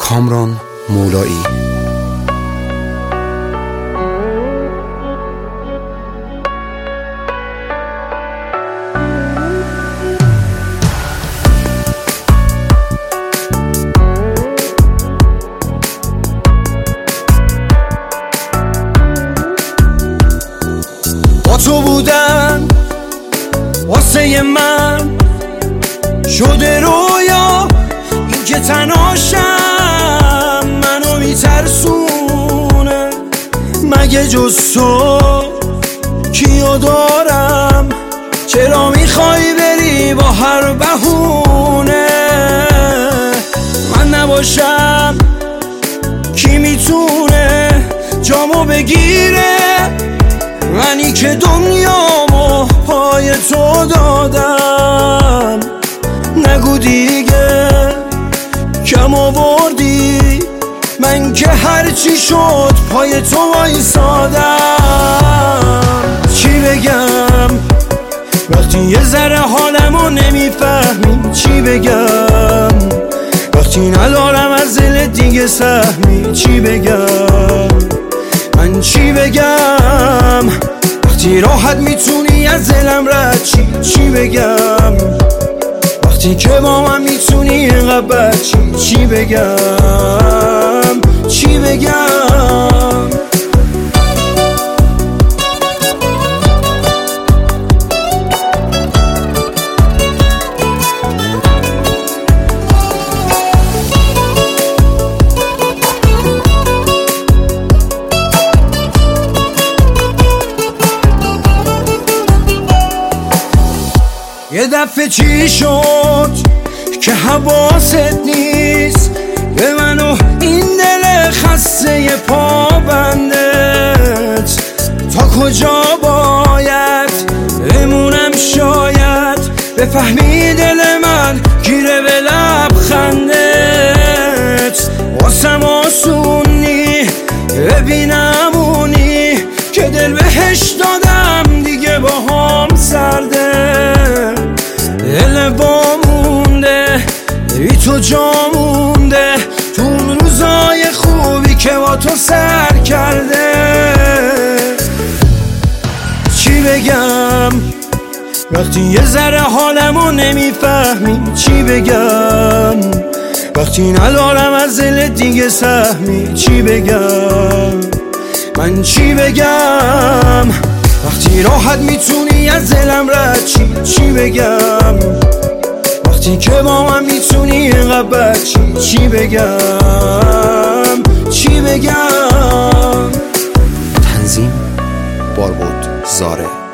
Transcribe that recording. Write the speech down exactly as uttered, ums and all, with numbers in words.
کامران مولایی. با تو بودن واسه من شده رویا، این که تناشم منو میترسونه. مگه جز تو کیو دارم؟ چرا میخوای بری با هر بهونه؟ من نباشم کی میتونه جامو بگیره؟ منی که دنیامو پای تو دادم. نگو دیگه کم آوردی، من که هرچی شد پای تو وایسادم. چی بگم وقتی یه ذره حالمو نمیفهمی؟ چی بگم وقتی ندارم از دل دیگه سهمی؟ چی بگم من چی بگم وقتی راحت میتونی از دلم رد چی؟ چی بگم وقتی که با من میتونی اینقدر بد چی؟ چی بگم چی بگم یه دفعه چی شد که حواست نیست به من و این دل خسته پابندت؟ تا کجا باید بمونم شاید بفهمی دل من گیره به لبخندت؟ واسم آسونی ببینمونی که دل بهش دادم دیگه با هم سرده. دل با مونده بی تو جا مونده تو اون روزای خوبی که با تو سر کرده. چی بگم وقتی یه ذره حالمو نمیفهمی؟ چی بگم وقتی ندارم از دل دیگه سهمی؟ چی بگم من چی بگم وقتی راحت میتونی از دلم رد چی؟ چی بگم وقتی که با من میتونی اینقدر بد چی؟ چی بگم چی بگم تنظیم باربود زاره.